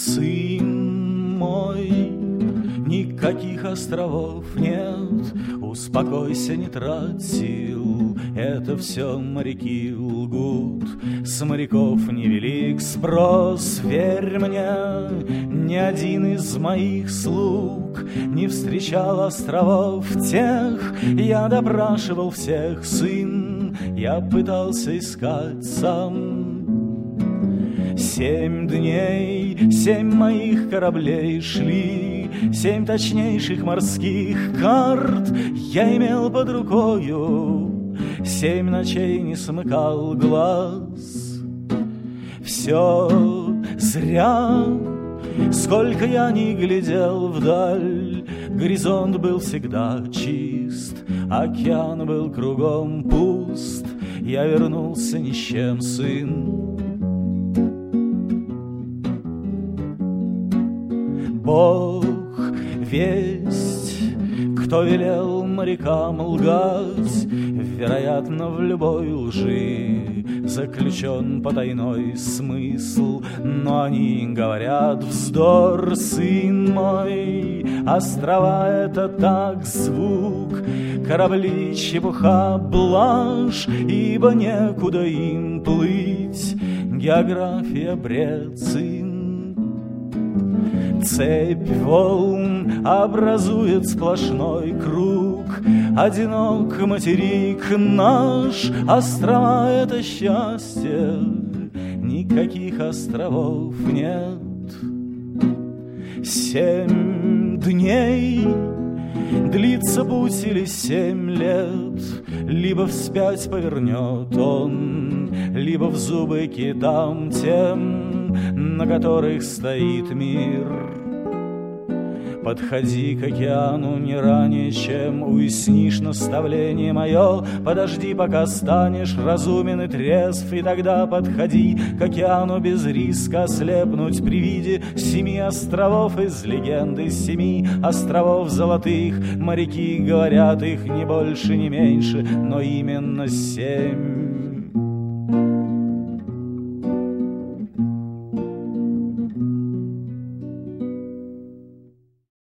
Сын мой, никаких островов нет, успокойся, не трать сил, это все моряки лгут. С моряков невелик спрос, верь мне, ни один из моих слуг не встречал островов тех. Я допрашивал всех, сын, я пытался искать сам. 7 дней, 7 моих кораблей шли, 7 точнейших морских карт я имел под рукою, 7 ночей не смыкал глаз. Все зря, сколько я ни глядел вдаль, горизонт был всегда чист, океан был кругом пуст. Я вернулся ни с чем, сын. Бог весть, кто велел морякам лгать, вероятно, в любой лжи заключен потайной смысл. Но они говорят вздор, сын мой, острова — это так звук, корабли — чепуха, блажь, ибо некуда им плыть, география — бред, сын. Цепь волн образует сплошной круг, одинок материк наш, острова — это счастье, никаких островов нет. 7 дней длится путь или 7 лет, либо вспять повернет он, либо в зубы китам тем, на которых стоит мир. Подходи к океану не ранее, чем уяснишь наставление мое. Подожди, пока станешь разумен и трезв, и тогда подходи к океану без риска ослепнуть при виде 7 островов из легенды. 7 островов золотых, моряки говорят, их не больше, не меньше, но именно 7.